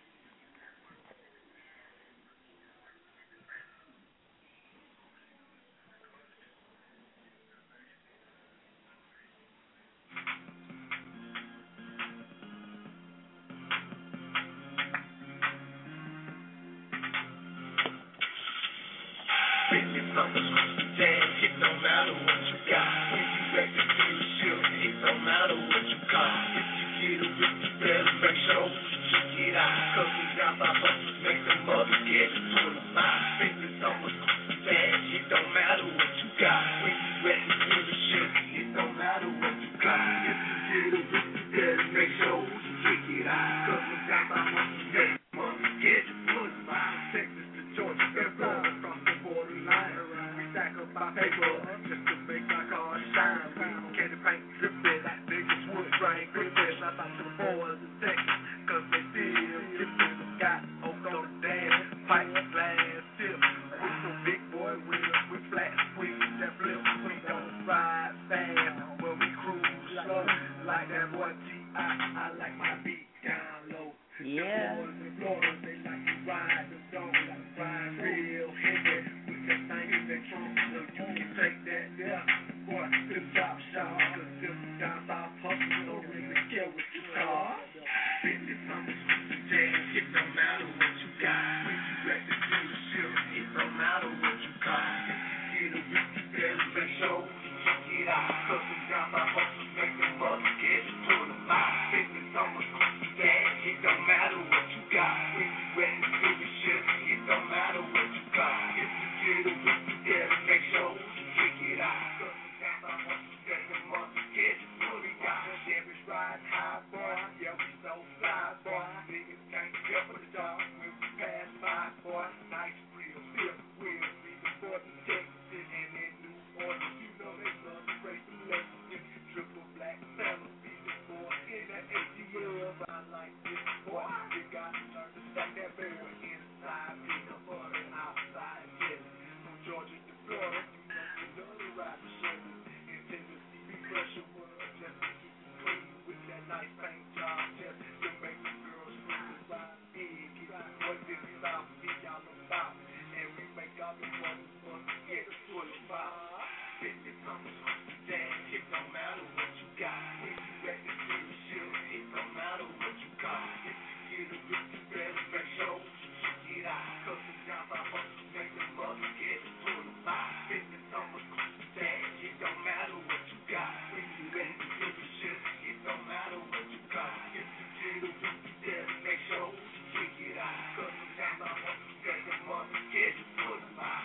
It don't matter what you got. If you ready to do the shit, it don't matter what you got. If you get a whip, you better make sure you check it out. Cause we got my hustles, make the mother get to pull them out. Fingers on the dash, it don't matter what you got. If you ready to do the shit, it don't matter what you got. If you get a whip, you better make sure you check it out. Cause we got my hustles, make the mother get to pull them out. Texas to Georgia, they're all across the borderline. Stack up my paper just to make my car shine. Candy paint dripping like niggas wood grain gripping. Shout out to the boys in Texas, cause they still tipping. Got oak on the dance, pipe glass tip. With some big boy wheels, with flat wheels that flip. We don't ride fast, but we cruise slow. Like that boy T.I. I like my beat down low. Yeah. The boys in Florida, they like to ride the dog, like ride real heavy. That thing in that trunk, so you can take that there. Boy, this drop shot, cause them guys are hustling, don't really care what you cost. Business on the jam, it don't matter what you got. When you ready to do the shit, it don't matter what you got. If you get a whip, you better make sure you check it out. Cause them guys are hustling, make them mother get to pull them out. Business on the jam, it don't matter what you got. When you ready to do the shit, it don't matter what you got. If you get a whip, you better make sure you check it out. Cause sometimes I want to get the mother get to pull it out. Chevys riding high, boy. Yeah, we so fly, boy. Niggas can't get for the dog when we pass by, boy. Nice real, still real. Leaving for the Texas and in New Orleans. You know they love to break the legend. Triple black fellas, be the boy in that ATL. I like this, boy. You gotta learn to stack that barrel inside, peanut butter outside, yeah. Georgia to Florida, you know the ride the show. In Tennessee, we brush your world just to keep you clean with that nice paint job, just to make the girls scream and ride big. What this South be all about? And we make all the motherfuckers get a full of out. Business on the jam, it don't matter what you got. When you ready to do the shit, it don't matter what you got. If you get a whip, you better make sure you check it out. Cause the guys are hustling, make the mother get to pull them out. Business on the jam, it don't matter what you got. When you ready to do the shit, it don't matter what you got. If you get a whip, you better make sure you check it out. Cause the guys are hustling, make the mother get to pull them out.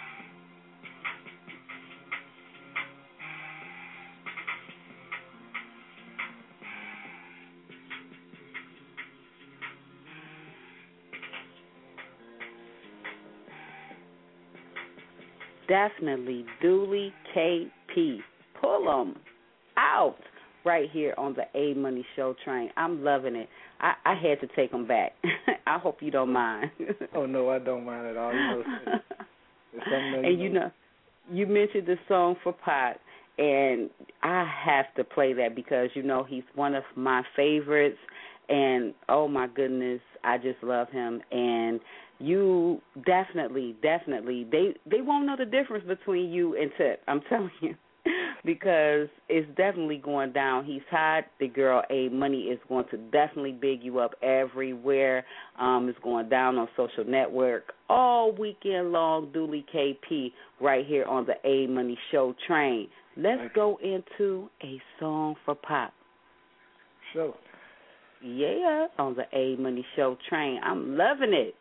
Definitely Dooley KP. Pull 'em out right here on the A Money Show train. I'm loving it. I had to take them back. I hope you don't mind. Oh, no, I don't mind at all. You know, it's something that, and you know, you mentioned the song for Pac, and I have to play that because, you know, he's one of my favorites, and, oh, my goodness, I just love him. And you definitely, they won't know the difference between you and Tip, I'm telling you, because it's definitely going down. He's hot. The girl A Money is going to definitely big you up everywhere. It's going down on social network all weekend long. Dooley KP right here on the A Money Show train. Let's go into a song for Pop. Sure. Yeah, on the A Money Show train. I'm loving it.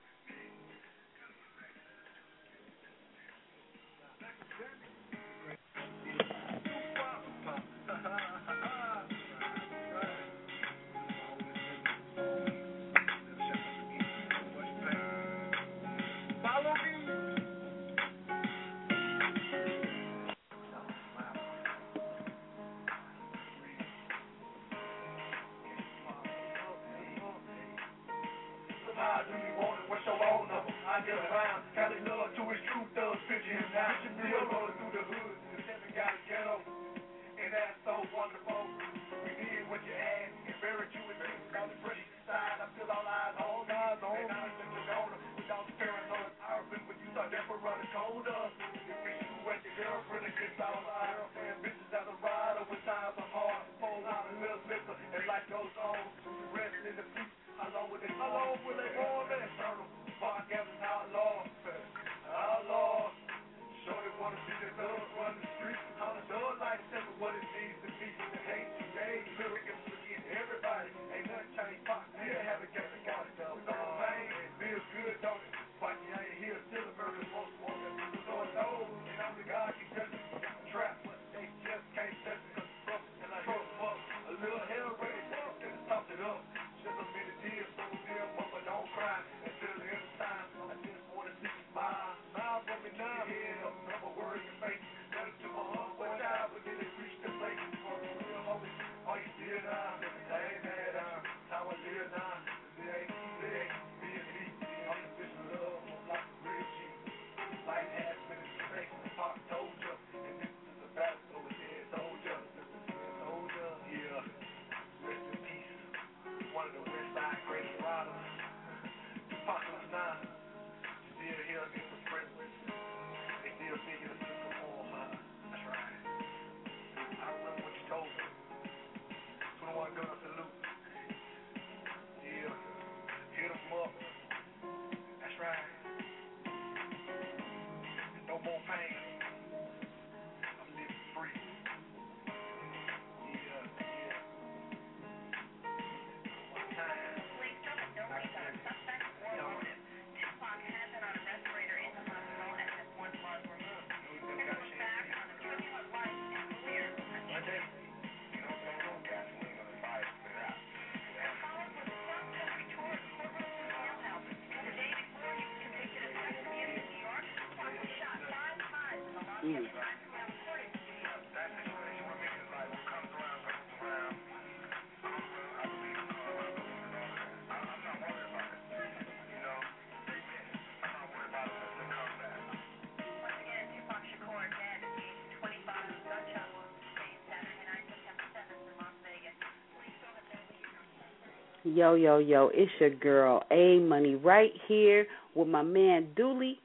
Yo, it's your girl, A Money, right here with my man, Dooley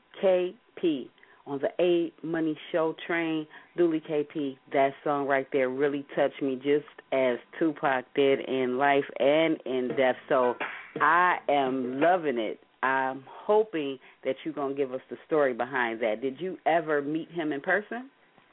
KP, on the A Money Show train. Dooley KP, that song right there really touched me just as Tupac did in life and in death. So I am loving it. I'm hoping that you're going to give us the story behind that. Did you ever meet him in person?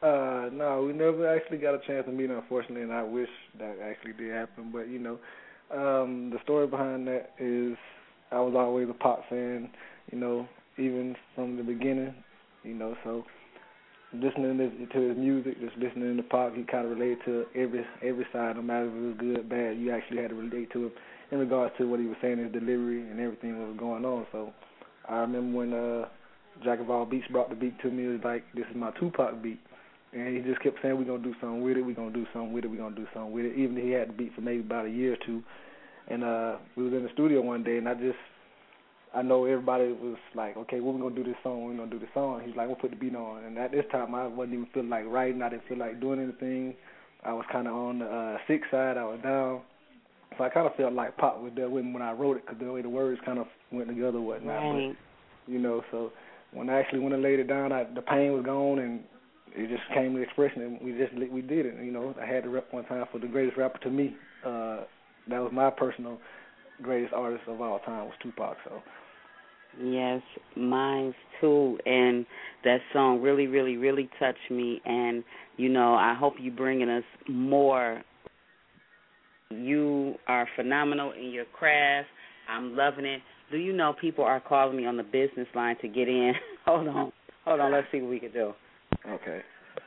No, we never actually got a chance to meet, unfortunately, and I wish that actually did happen. But, you know, the story behind that is I was always a Pac fan, you know, even from the beginning, you know, so listening to his music, just listening to Pac, he kind of related to every side, no matter if it was good or bad. You actually had to relate to it in regards to what he was saying, his delivery and everything that was going on. So I remember when Jack of All Beats brought the beat to me, it was like, this is my Tupac beat. And he just kept saying, we're going to do something with it, we're going to do something with it, we're going to do something with it. Even if he had the beat for maybe about a year or two. And we was in the studio one day, and I know everybody was like, okay, when we going to do this song, we're going to do this song. He's like, we'll put the beat on. And at this time, I wasn't even feeling like writing. I didn't feel like doing anything. I was kind of on the sick side. I was down. So I kind of felt like Pop was there with me when I wrote it, because the way the words kind of went together and whatnot. Right. But, so when I actually went and laid it down, the pain was gone, and it just came to expression, and we did it. I had to rep one time for the greatest rapper to me. That was my personal greatest artist of all time, was Tupac. So. Yes, mine too. And that song really, really, really touched me. And I hope you bringing us more. You are phenomenal in your craft. I'm loving it. Do you know people are calling me on the business line to get in? Hold on. Let's see what we can do. Okay.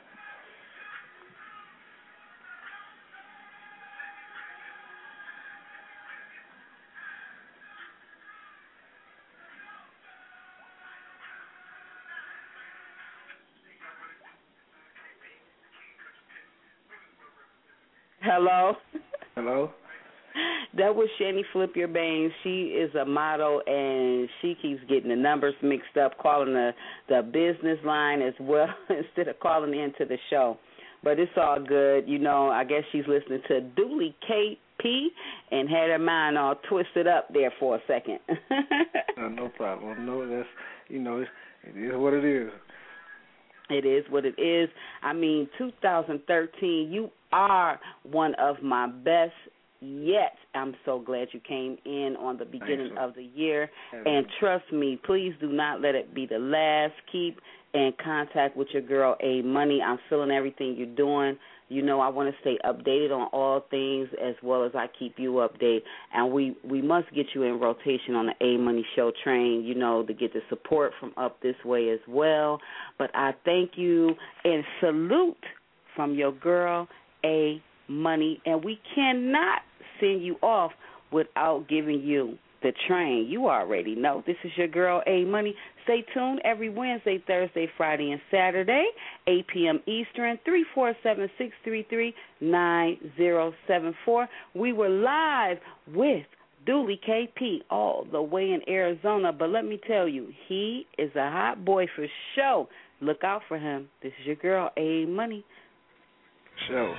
Hello? Hello? That was Shani Flip Your Bangs. She is a model, and she keeps getting the numbers mixed up, calling the business line as well instead of calling into the show. But it's all good. I guess she's listening to Dooley KP and had her mind all twisted up there for a second. No problem. No, that's, it is what it is. It is what it is. 2013, you are one of my best yet. I'm so glad you came in on the beginning of the year. And trust me, please do not let it be the last. Keep in contact with your girl, A Money. I'm feeling everything you're doing. I want to stay updated on all things as well as I keep you updated. And we must get you in rotation on the A Money Show train, to get the support from up this way as well. But I thank you and salute from your girl, A Money. And we cannot send you off without giving you the train. You already know. This is your girl, A Money. Stay tuned every Wednesday, Thursday, Friday, and Saturday, 8 p.m. Eastern, 347-633-9074. We were live with Dooley KP all the way in Arizona, but let me tell you, he is a hot boy for sure. Look out for him. This is your girl, A Money. Show.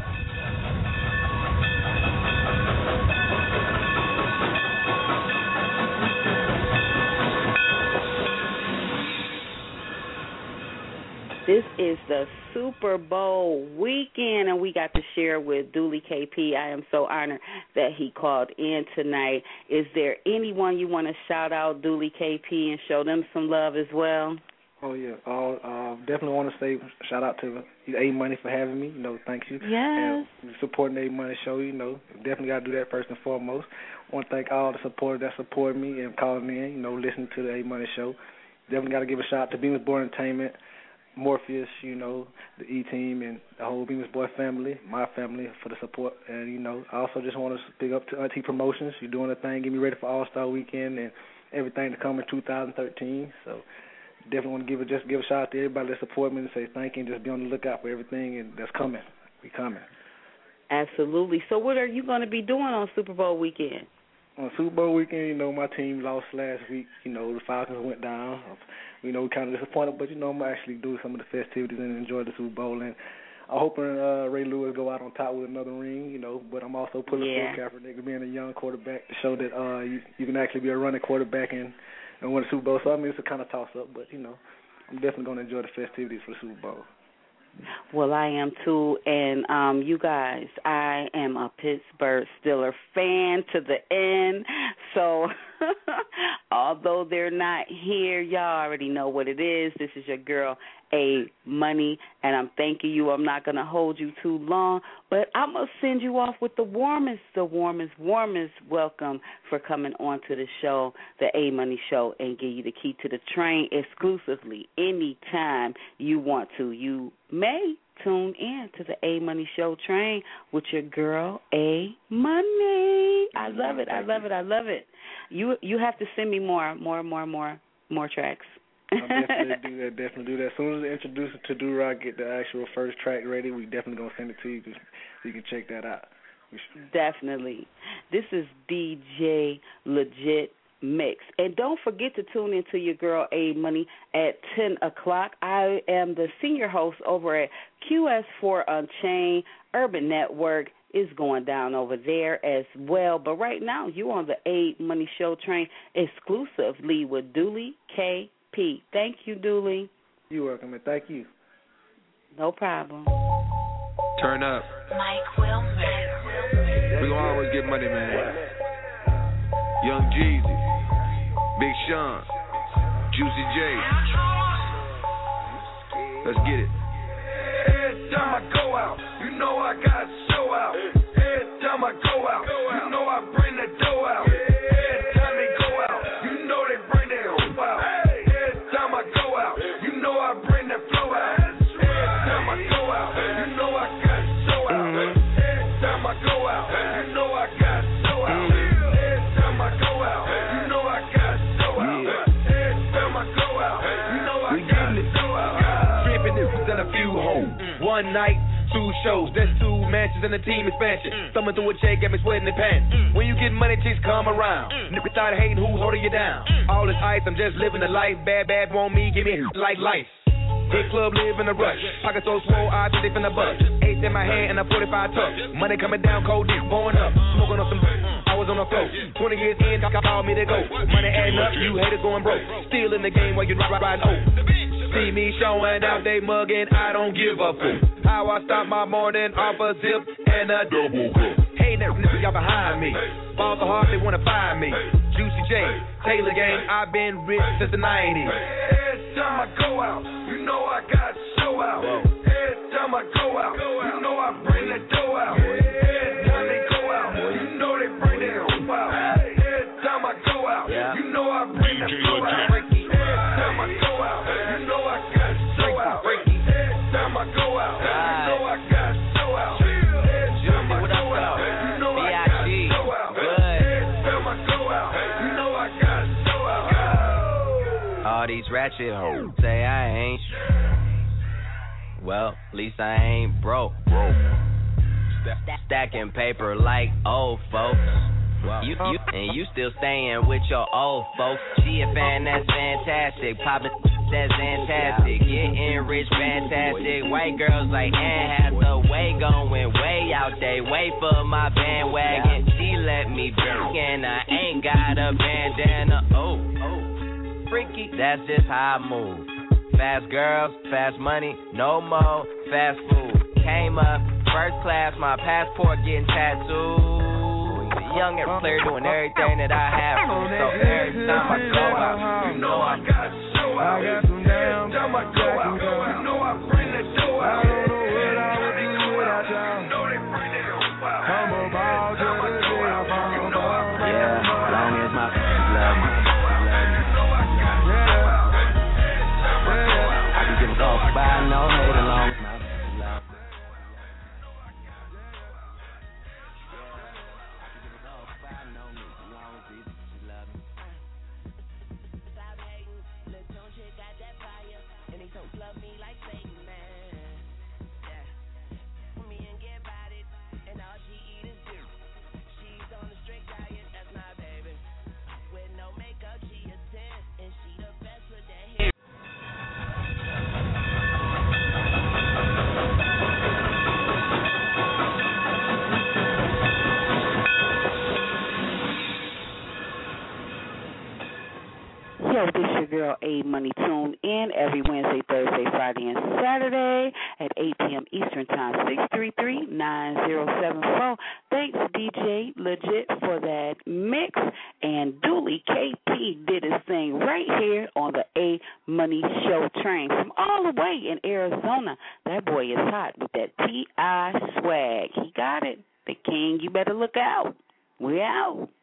This is the Super Bowl weekend, and we got to share with Dooley KP. I am so honored that he called in tonight. Is there anyone you want to shout out, Dooley KP, and show them some love as well? Oh, yeah. Definitely want to say shout out to A Money for having me. Thank you. Yes. And supporting the A Money Show, definitely got to do that first and foremost. I want to thank all the supporters that support me and calling in, listening to the A Money Show. Definitely got to give a shout out to Bemis Boy Entertainment, Morpheus, the E-Team, and the whole Bemis Boy family, my family, for the support. And, I also just want to big up to Auntie Promotions. You're doing a thing, get me ready for All-Star Weekend and everything to come in 2013. So definitely want to give a shout out to everybody that support me and say thank you and just be on the lookout for everything and that's coming. We coming. Absolutely. So what are you going to be doing on Super Bowl weekend? On Super Bowl weekend, my team lost last week. The Falcons went down. We kind of disappointed, but, I'm going to actually do some of the festivities and enjoy the Super Bowl. And I'm hoping Ray Lewis go out on top with another ring, but I'm also pulling for Kaepernick being a young quarterback to show that you can actually be a running quarterback and win the Super Bowl. So, it's a kind of toss-up, but, I'm definitely going to enjoy the festivities for the Super Bowl. Well, I am too, and you guys, I am a Pittsburgh Steelers fan to the end, so although they're not here, y'all already know what it is. This is your girl, A Money, and I'm thanking you. I'm not going to hold you too long, but I'm going to send you off with the warmest welcome for coming on to the show, the A Money Show, and give you the key to the train exclusively anytime you want to. You may tune in to the A Money Show train with your girl, A Money. I love it. I love it. I love it. You have to send me more tracks. I'll definitely do that. As soon as I introduce it to Do-Rock, get the actual first track ready, we definitely going to send it to you so you can check that out. Definitely. This is DJ Legit Mix. And don't forget to tune in to your girl A Money at 10 o'clock. I am the senior host over at QS4 Unchained. Urban Network is going down over there as well. But right now, you on the A Money Show train exclusively with Dooley KP. Thank you, Dooley. You're welcome, and thank you. No problem. Turn up. Mike Wilmer. We gon' always get money, man. Young Jeezy, Big Sean, Juicy J. Let's get it. Every time I go out, you know I got to show out. Every time I go out, you know I bring the dough out. Every time they go out, you know they bring their hoop out. Every time I go out, you know I bring the flow out. Every time I go out, you know I got to show out. Every time I go out, you know I got to show out. Every time I go out, you know I got to show out. Every time I go out, you know I got to show out. Stripping this and a few hoes. One night, 2 shows, that's 2 mansions and a team expansion. Thumbing through a check, got me sweating the pants. When you get money, chicks come around. Niggas start hating who's holding you down. All this ice, I'm just living the life. Bad want me, give me like life. Hit club, live in a rush. Pocket so swole, I think in the butt. 8 in my hand and a 45 tuck. Money coming down, cold deep, blowing up. Smoking on some I was on the floor. 20 years in, call me to go. Money adding up, you haters going broke. Still in the game while you riding over. See me showing out, they mugging, I don't give a fuck. How I start my morning off a zip and a double cup. Hey, that nigga, y'all behind me. Balls so hard, they wanna find me. Juicy J, Taylor Gang, I've been rich since the 90s. Every time I go out, you know I got to show out. Every time I go out, you know I bring the dough out. Every time they go out, you know they bring their hoop out. Every time I go out, you know I bring the flow out. Every time I go out, you know I got to show out. Every time I go out, you know I got to show out. Every time I go out, you know I got to show out. Every time I go out, you know I got to show out. All these ratchet hoes say I ain't well, at least I ain't broke. Stacking paper like old folks. You still staying with your old folks. She a fan, that's fantastic. Poppin', that's fantastic. Getting rich, fantastic. White girls like Anne Hathaway going way out there. Wait for my bandwagon. She let me drink and I ain't got a bandana. Oh, freaky. That's just how I move. Fast girls, fast money, no more fast food. Came up first class, my passport getting tattooed. Young and player doing everything that I have to. So every time I go out, you know I got to show out. Every time I go out, you know I bring the dough out. I don't know what I would do without y'all. You know they bring their hoop out. I'm a ball, just a day, I'm a ball. Yeah, long as my love me. I can give a fuck by no hate alone. Yo, this your girl A Money. Tune in every Wednesday, Thursday, Friday, and Saturday at 8 p.m. Eastern Time, 633-9074. Thanks, DJ Legit, for that mix. And Dooley KP did his thing right here on the A Money Show train from all the way in Arizona. That boy is hot with that T.I. swag. He got it. The king, you better look out. We out.